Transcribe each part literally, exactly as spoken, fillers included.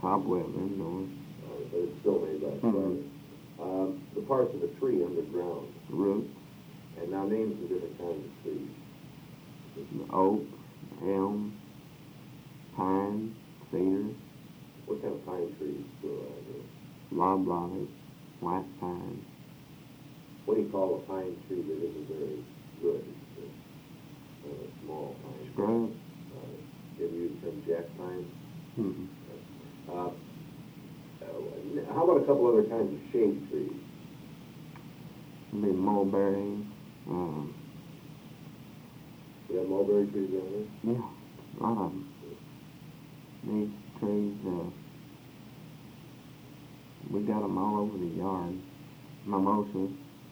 cobweb indoors. Uh, but it's still made by a Mhm. spider. Um, the parts of the tree underground. Roots, And now name some different kinds of trees. the oak, elm, pine, cedar, What kind of pine trees grow out here? loblolly, white pine, What do you call a pine tree that isn't very good? It's a, a small pine. scrub. Uh, have you used the term jack pine? Mm-mm. Uh, uh, how about a couple other kinds of shade trees? Be mulberry, um, You have mulberry trees down there? yeah, a lot of them. These trees, uh, we got them all over the yard. Mimosas,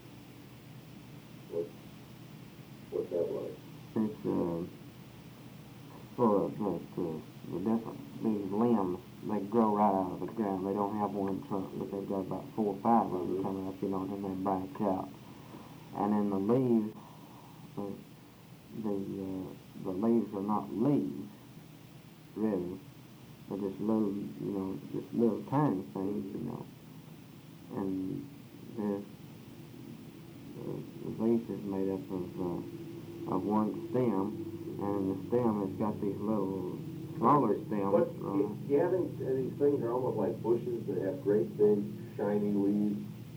What, what's that like? it's, uh, full of, like, uh, the different, these limbs, they grow right out of the ground. They don't have one trunk, but they've got about four or five of them Mhm. coming up, you know, and then they branch out. And then the leaves, the, the, uh, the leaves are not leaves, really. They're just little, you know, just little tiny things, you know. And there's, uh, the leaf is made up of, uh, of one stem, and the stem has got these little smaller stems. But uh, do you have any, these things are almost like bushes that have great big shiny leaves.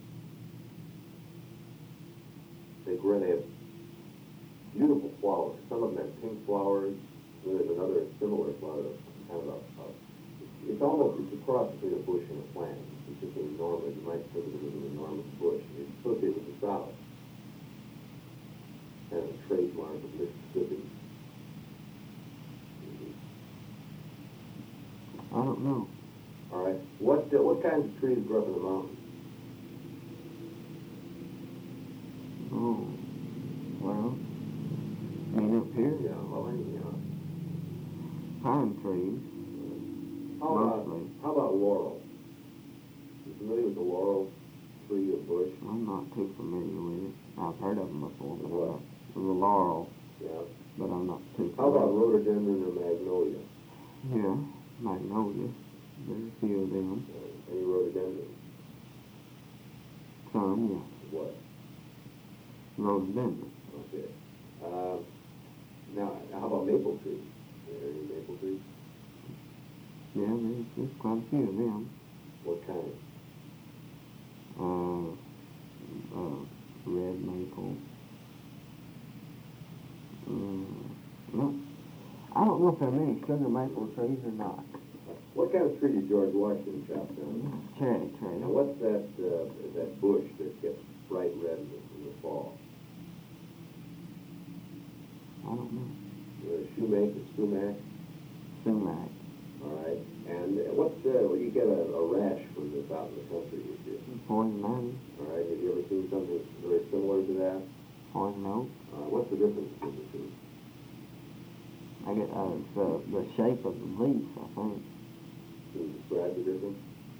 They grow, they have beautiful flowers. Some of them have pink flowers. There's another similar flower, kind of a, a it's almost, it's a cross between a bush and a plant. It's just an enormous, you might think of it as an enormous bush. It's associated with the South. Kind of a trademark of Mississippi. I don't know. All right. What uh, what kinds of trees grow up in the mountains? Oh, well, I mean up here, Yeah, well, any, uh, pine trees, how about mostly. how about laurel? You familiar with the laurel tree or bush? I'm not too familiar with it. I've heard of them before, but What? I'm not, the laurel, Yeah. but I'm not too How about familiar. rhododendron or magnolia? Yeah, magnolia. There's a few of them. Uh, any rhododendron? Some, yeah. What? Rhododendron. Okay. Uh, now, how about maple trees? Are there any maple trees? Yeah, there's, there's quite a few of them. What kind? Uh, uh, red maple. Uh, no, I don't know if there are many sugar maple trees or not. What kind of tree did George Washington chop down? Cherry tree. Now, what's that uh, that bush that gets bright red in the, in the fall? I don't know. The sumac, the sumac. Sumac. All right. And uh, what's uh, well, you get a, a rash from this out in the country, you see. Poison ivy. All right. Have you ever seen something very similar to that? Poison oak. Uh, what's the difference between the two? I get uh, it's, uh, the shape of the leaf, I think. Can you describe the difference?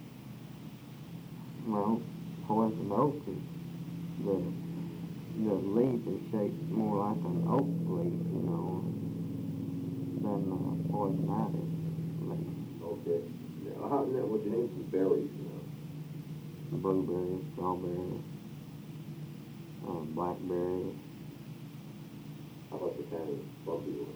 Well, poison oak is the the leaf is shaped more like an oak leaf, you know, than uh, poison ivy leaf. Okay. Now, how, now, what's your name some berries now? Blueberry, strawberry, uh, blackberry. How about the kind of bumpy one?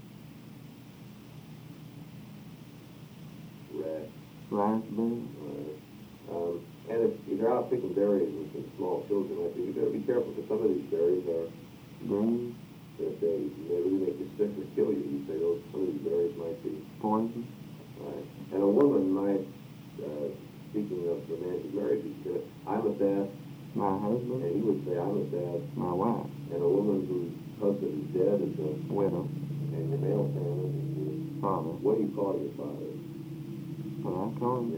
Red. Raspberry. Uh, um, and if, if you're out picking berries with some small children, like you, you better be careful because some of these berries are, Green. if they, they really make you sick or kill you, you say those, some of these berries might be. Poison. Right. And a woman might, uh, speaking of romantic marriage, she said, I must ask, My and husband. he would say, I must ask, My wife. and a woman whose husband is dead is a, Widow. and your male family is, Father. what do you call your father? But I told him